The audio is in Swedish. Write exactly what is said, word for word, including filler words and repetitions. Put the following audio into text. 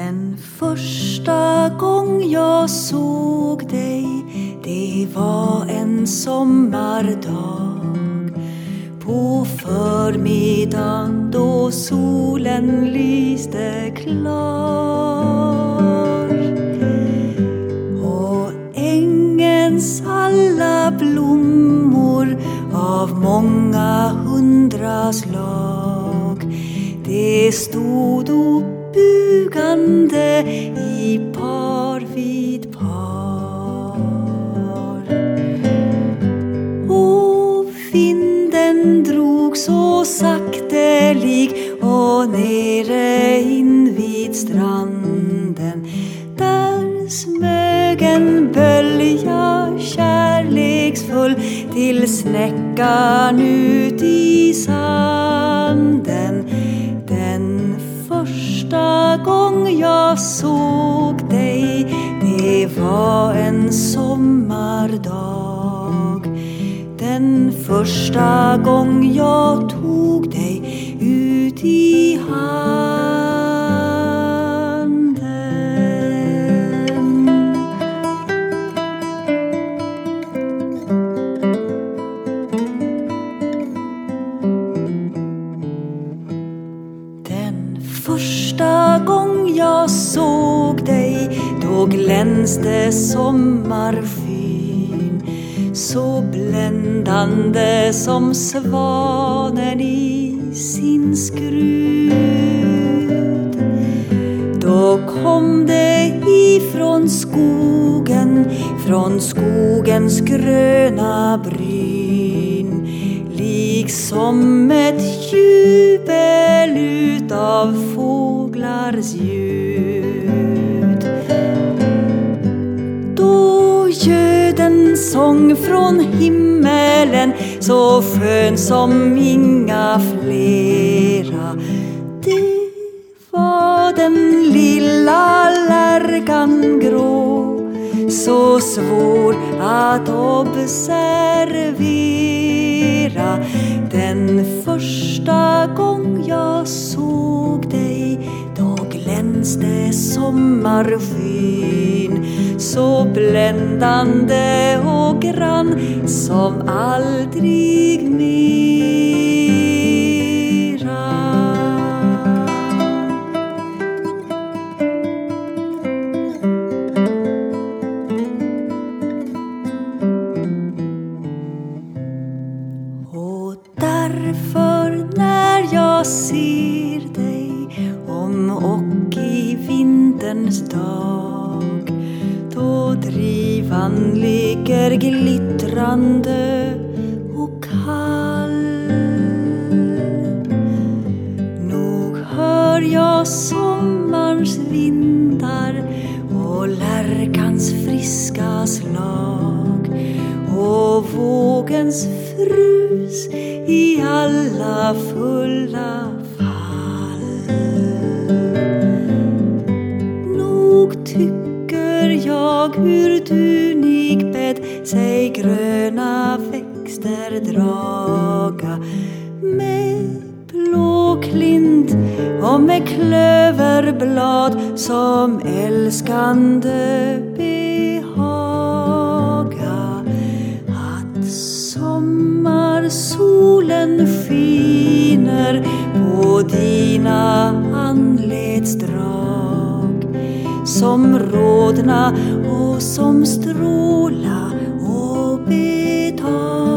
Den första gång jag såg dig, det var en sommardag. På förmiddagen då solen lyste klar. Och ängens alla blommor av många hundra slag, det stod och bugande i par vid par. Och vinden drog så saktelig och nere in vid stranden, där smög en bölja kärleksfull till snäckan ut i sanden. Den första gång jag såg dig, det var en sommardag. Den första gång jag tog dig ut i handen. Den första gång jag såg dig, då glänste sommarskyn så bländande som svanen i sin skrud. Då kom det ifrån skogen, från skogens gröna bryn, liksom ett jubel utav fåglars ljud. Då ljöd en sång från himmelen, så skön som inga flera. Det var den lilla lärkan grå, så svår att observera. Den första gång jag såg dig, då glänste sommarskyn så bländande och grann som aldrig mera. Och därför när jag ser dig om och i vinterns dag, då drivan ligger glittrande och kall, nog hör jag sommarns vindar och lärkans friska slag och vågens frus i alla fulla fall. Nog tycker jag hur dunig bädd sig gröna växter draga, med blåklint och med klöverblad som älskande behaga. Att sommarsolen skiner på dina anletsdrag, som rodna och som stråla och betala.